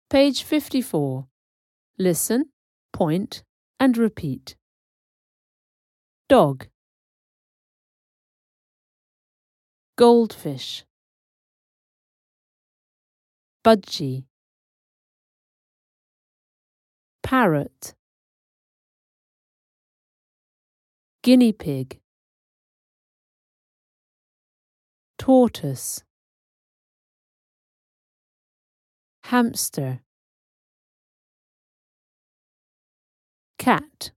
Page 54. Listen, point, and repeat. Dog. Goldfish. Budgie. Parrot. Guinea pig. Tortoise. Hamster. Cat.